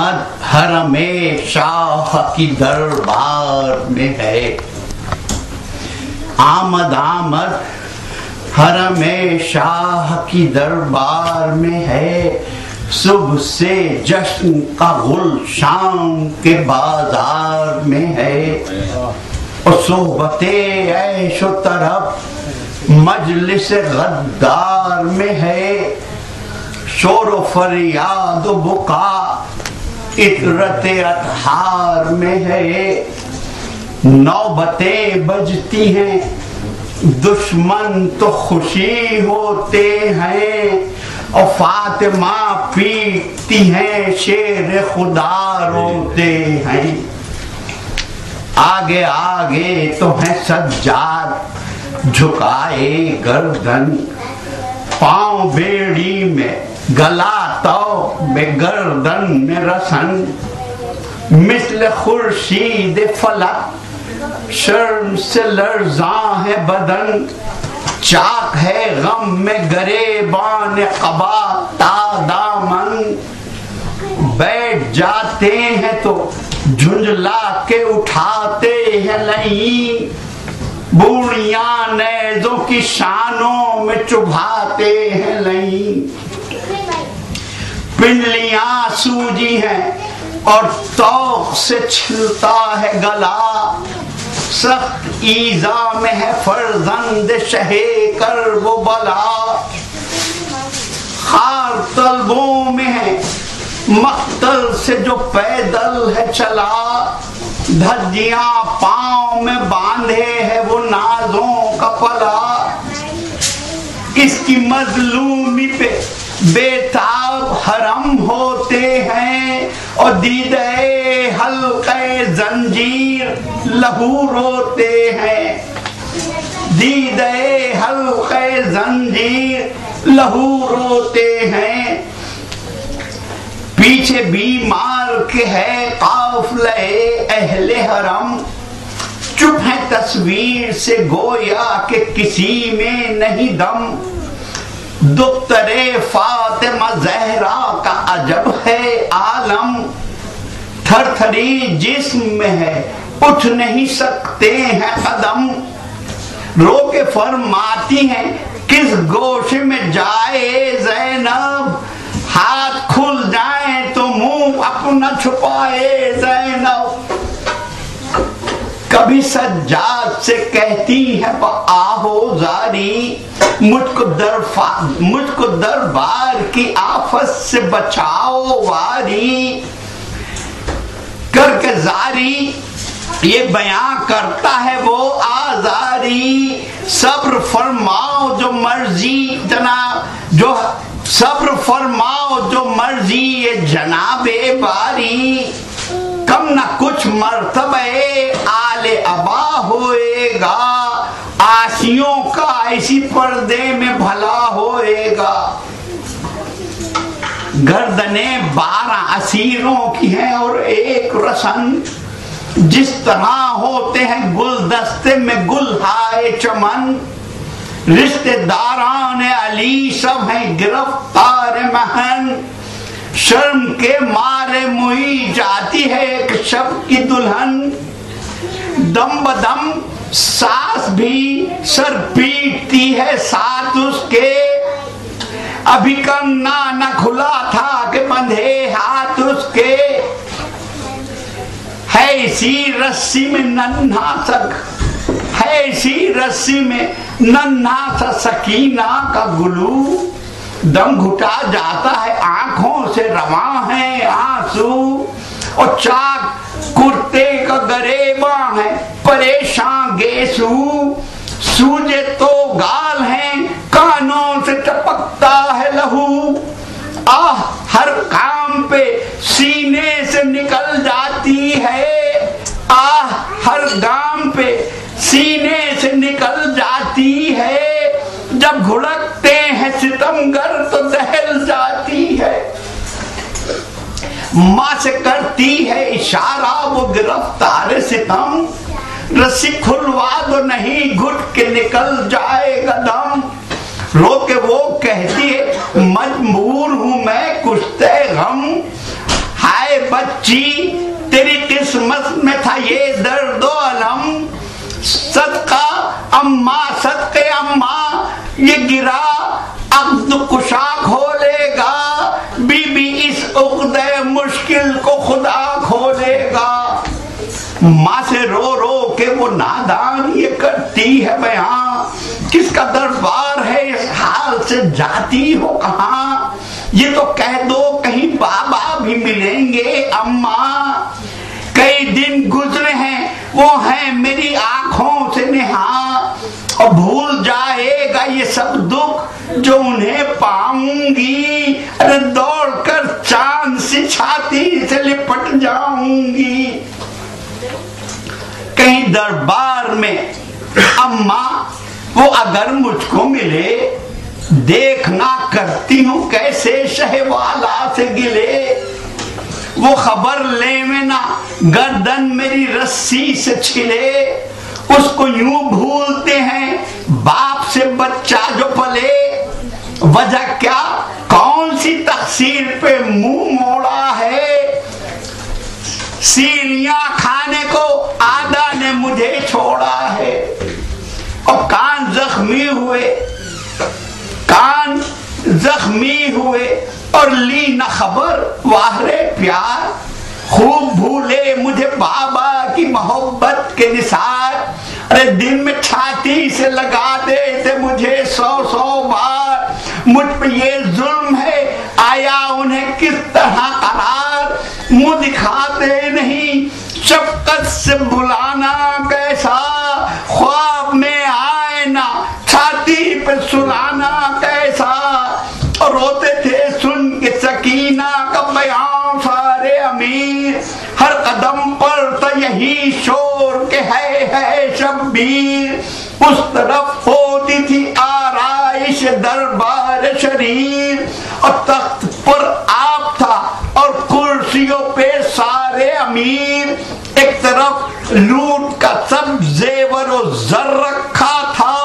आमद हरमे शाह की दरबार में है। आमद आमद हरमे शाह की दरबार में है। सुबह से जश्न का गुल शाम के बाजार में है। और सोहबते ऐशो तरफ मजलिस गद्दार में है। शोर फरियाद बुका इतरते अतहार में है। नौबतें बजती हैं दुश्मन तो खुशी होते हैं। और फातिमा पीटती हैं शेर खुदा रोते हैं। आगे आगे तो है सज्जाद झुकाए गर्दन। पांव बेड़ी में गला तो बेगर्दन में रसन। मिस्ल खुर्शीद फलक शर्म से लर्जा है बदन। चाक है गम में गरेबान कबा तादामन। बैठ जाते हैं तो झुंझला के उठाते हैं लई। बूढ़िया नेज़ों की शानों में चुभाते हैं लई। पिंडलियां सूजी हैं और तौक से छिलता है गला। सख्त ईजा में है फर्जंद शहे कर वो बला। खार तलबों में है मक्तल से जो पैदल है चला। धज्जियां पांव में बांधे है वो नाजों का पला। इसकी मजलूमी पे बेताब हरम होते हैं। और दीदे हल्के जंजीर लहू रोते हैं। दीदे हल्के जंजीर लहू रोते हैं। पीछे बीमार के है काफिले अहले हरम। चुप है तस्वीर से गोया के किसी में नहीं दम। दुख्तरे फातिमा जहरा का अजब है आलम। थरथरी जिस्म में है उठ नहीं सकते हैं कदम। रोके फरमाती हैं किस गोशे में जाए ज़ैनब। हाथ खुल जाए तो मुंह अपना छुपाए ज़ैनब। कभी सज्जाद से कहती है आहो जारी। मुझको दरबार की आफत से बचाओ वारी। करके जारी ये बयां करता है वो आजारी। सब्र फरमाओ जो मर्जी जनाब जो सब्र फरमाओ जो मर्जी ये जनाबे बारी। कम ना कुछ मर्तबे आले अबा होएगा। आशियों का इसी पर्दे में भला होएगा। गर्दने 12 असीरों की हैं और एक रसन। जिस तरह होते हैं गुलदस्ते में गुलहाए चमन। रिश्तेदारान अली सब हैं गिरफ्तार महन। शर्म के मारे मुई जाती है एक शब की दुल्हन। दम बदम सास भी सर पीटती है साथ उसके। अभी कन्ना न खुला था कि बंधे हाथ उसके। है इसी रस्सी में नन्हा सक है इसी रस्सी में नन्हा सा सकीना का गुलू। दम घुटा जाता है आंखों से रवा है आंसू। और चाक कुर्ते का गरेबा है परेशान गेसू। सूजे तो गाल हैं कानों से टपकता है लहू। आह हर काम पे सीने से निकल जाती है। आह हर काम पे सीने से निकल जाती है। जब घुड़कते हैं सितमगर तो दहल जाती है। माँ से करती है इशारा वो गिरफ्तार सितम। रस्सी खुलवा दो नहीं घुट के निकल जाएगा दम। रो के वो कहती है मजबूर हूं मैं कुश्ते गम। हाय बच्ची तेरी किस्मत में था ये दर्दो अलम, सदका अम्मा सदके अम्मा ये गिरा अब्द कुशा खोलेगा, बीबी इस उक़्दे मुश्किल को खुदा खोलेगा। माँ से रो रो के वो नादान ये करती है बयां, किसका दरबार है इस हाल से जाती हो कहाँ, ये तो कह दो कहीं बाबा भी मिलेंगे अम्मा। कई दिन गुजरे हैं वो हैं मेरी आंखों से नेहा, और भूल जाएगा ये सब दुख जो उन्हें पाऊंगी, अरे दौड़कर चांद सी छाती से लिपट जाऊंगी। कहीं दरबार में अम्मा वो अगर मुझको मिले, देखना करती हूँ कैसे शहवाला से गिले, वो खबर ले में ना गर्दन मेरी रस्सी से छिले, उसको यूं भूलते हैं बाप से बच्चा जो पले। वजह क्या कौन सी तकसीर पे मुंह मोड़ा है, सीलियां खाने को आदा ने मुझे छोड़ा है। और कान जख्मी हुए और ली न खबर वाहरे प्यार, खूब भूले मुझे बाबा की मोहब्बत के निसार, अरे दिन में छाती से लगा देते मुझे 100 बार। मुझ पे ये जुल्म है आया उन्हें किस तरह करार, मुंह दिखाते नहीं शफकत से बुलाना कैसा, ख्वाब में आए ना छाती पे सुलाना कैसा। और रोते थे सुन के सकीना का बयान सारे अमीर, हर कदम पर तो यही शोर के है शब्बीर। उस तरफ होती थी आराइश दरबार शरीर, और तख्त पर आप था और कुर्सियों पे सारे अमीर। एक तरफ लूट का सब जेवर और जर रखा था,